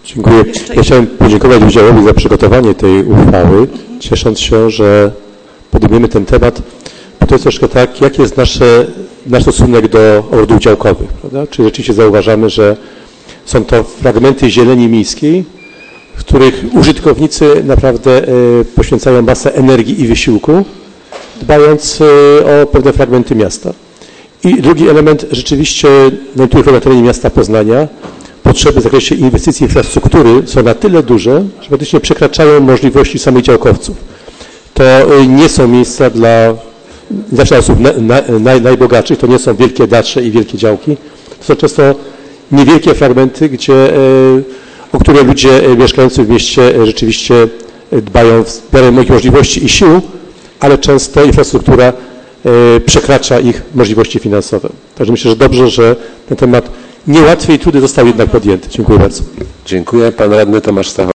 Dziękuję. Ja chciałem podziękować udziałowi za przygotowanie tej uchwały, ciesząc się, że podejmiemy ten temat, bo to jest troszkę tak, jaki jest nasz stosunek do ogrodów działkowych, prawda? Czy rzeczywiście zauważamy, że są to fragmenty zieleni miejskiej, w których użytkownicy naprawdę poświęcają masę energii i wysiłku, dbając o pewne fragmenty miasta. I drugi element, rzeczywiście, no tu na terenie miasta Poznania, potrzeby w zakresie inwestycji infrastruktury są na tyle duże, że praktycznie przekraczają możliwości samych działkowców. To nie są miejsca dla osób najbogatszych, to nie są wielkie dacze i wielkie działki. To są często niewielkie fragmenty, o które ludzie mieszkający w mieście rzeczywiście dbają w miarę moich możliwości i sił, ale często infrastruktura przekracza ich możliwości finansowe. Także myślę, że dobrze, że ten temat niełatwy i trudny został jednak podjęty. Dziękuję bardzo. Dziękuję. Pan radny Tomasz Stachowski.